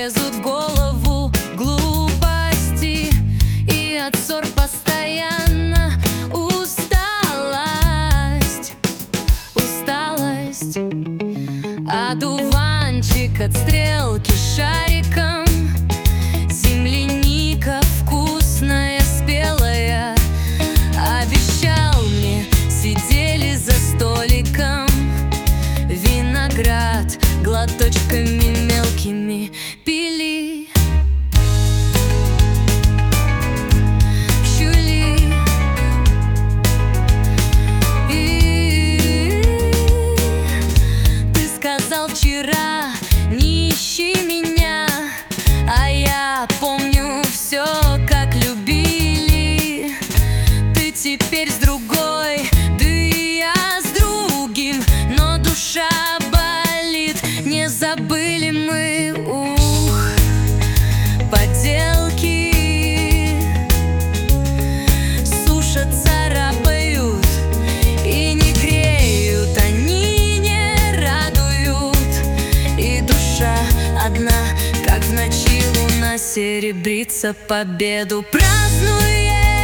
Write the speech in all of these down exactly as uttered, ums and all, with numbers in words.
лезут в голову глупости и от ссор постоянно усталость, усталость. Одуванчик от стрелки шариком, земляника вкусная, спелая. Обещал мне, сидели за столиком, виноград глоточками мелкими пили. Пчули. И ты сказал вчера: не ищи меня, а я помню все, как любили. Ты теперь с другой, да и я с другим, но душа болит, не забыли мы, ух, поделки. Сушат, царапают и не греют, они не радуют, и душа одна, как в ночи луна серебрится, победу празднует.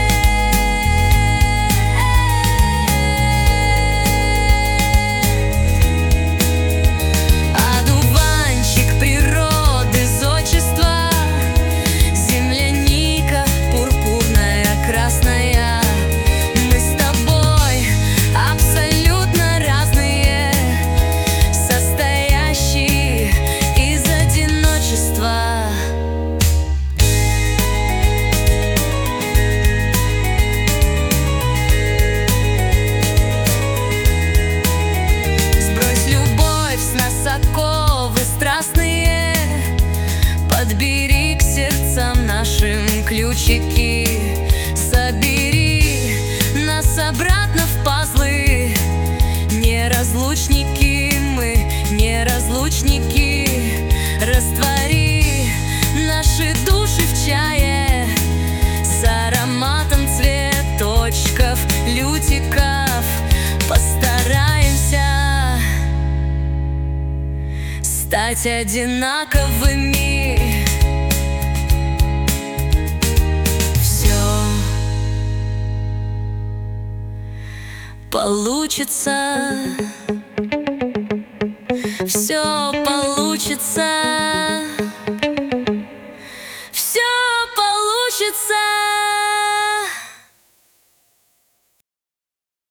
Подбери к сердцам нашим ключики, собери нас обратно в пазлы. Неразлучники мы, неразлучники. Раствори наши души в чае с ароматом цветочков, лютиков. Постараемся стать одинаковыми. Получится, все получится.